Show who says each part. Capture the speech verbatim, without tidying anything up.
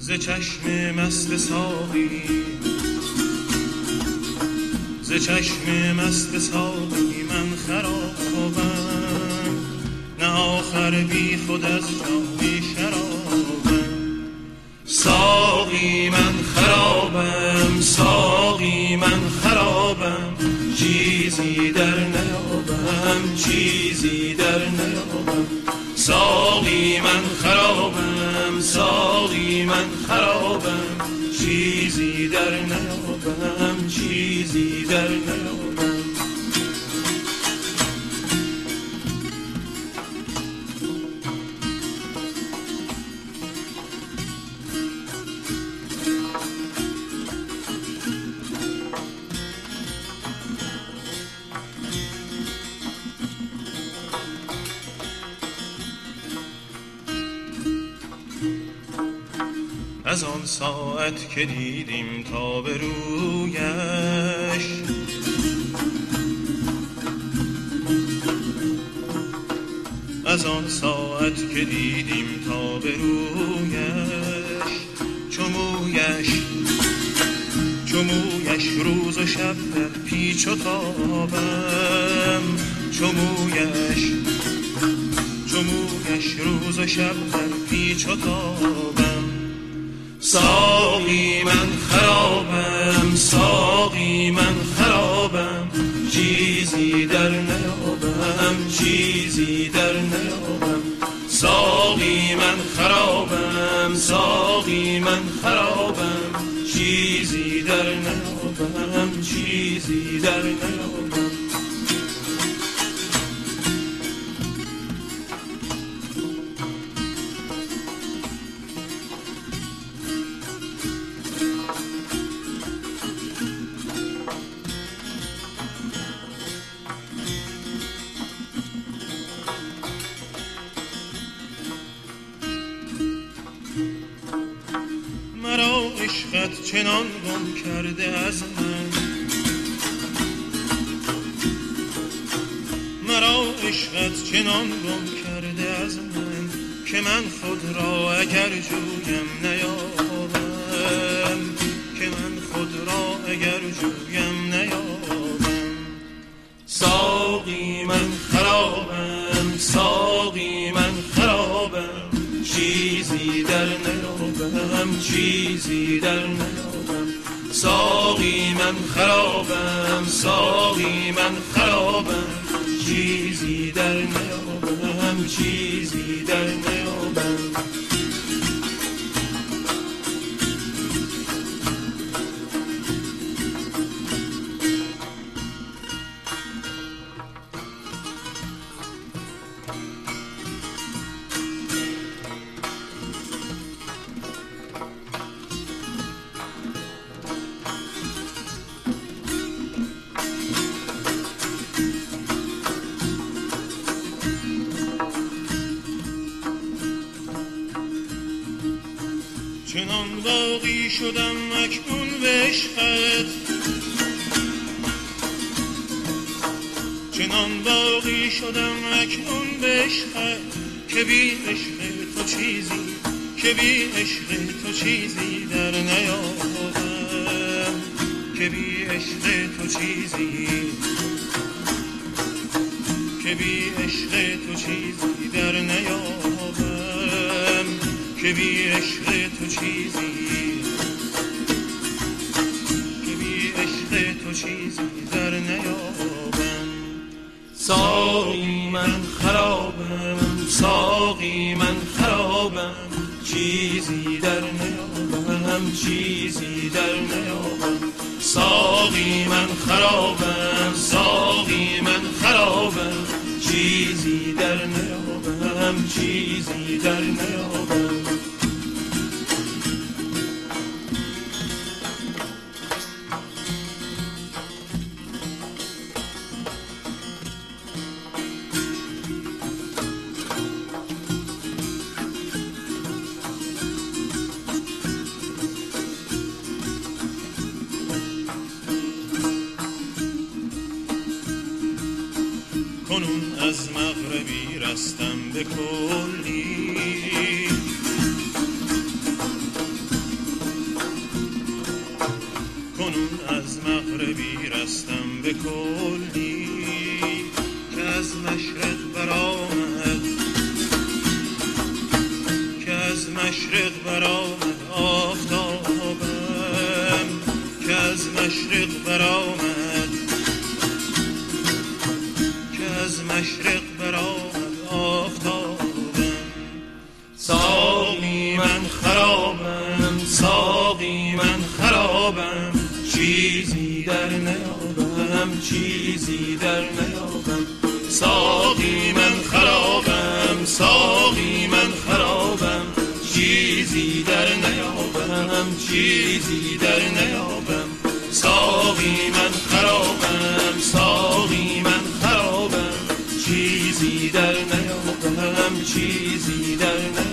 Speaker 1: ز چشم مست ساقی، ز چشم مست ساقی من خرابم، نه آخر بی خود از جام شرابم. ساقی من خرابم، ساقی من خرابم، چیزی در نیابم، چیزی در نیابم. ساقی من خرابم، ساقی من خرابم، چیزی در نیابم، چیزی در نیابم. از آن ساعت که دیدیم تا به رویش، از آن ساعت که دیدیم تا به رویش، چمویش چمویش روز و شب در پیچ و تابم، چمویش چمویش روز و شب در پیچ و تابم. ساقی من خرابم، ساقی من خرابم، چیزی در نیابم، چیزی در نیابم. ساقی من خرابم، ساقی من خرابم، چیزی در نیابم، چیزی در نیابم. مرا عشقت چنان گم کرده از من، مرا عشقت چنان گم کرده از من، که من خود را اگر جویم نیابم، که من خود را اگر جویم نیابم. ساقی من خرابم، ساقی من خرابم، چیزی در نیابم، چیزی در نیابم. ساقی من خرابم، ساقی من خرابم، چیزی در نیابم، چیزی در نیابم. چنان باقی شدم اکنون به عشقت، چنان باقی شدم اکنون به عشقت، که بی عشق تو چیزی، که بی عشق تو چیزی در نیابم، که بی عشق تو چیزی، که بی عشق تو چیزی در نیابم، که بی عشق تو چیزی، که بی عشق تو چیزی در نیابم. ساقی من خرابم، ساقی من خرابم، چیزی در نیابم، چیزی در نیابم. ساقی من خرابم، ساقی من خرابم، چیزی در نیابم، چیزی در نیابم. کنون از مغربی رستم به کلی، کنون از مغربی رستم به کلی که از مشرق برآمد که از مشرق برآمد آفتابم که از مشرق برآمد که از مشرق برآمد آفتابم ساقی من خرابم ساقی من خرابم چیزی در نیابم چیزی در نیابم ساقی من خرابم ساقی من خرابم چیزی در نیابم چیزی در نیابم ساقی من خرابم ساقی من خرابم چیزی در نیابم چیزی در نیابم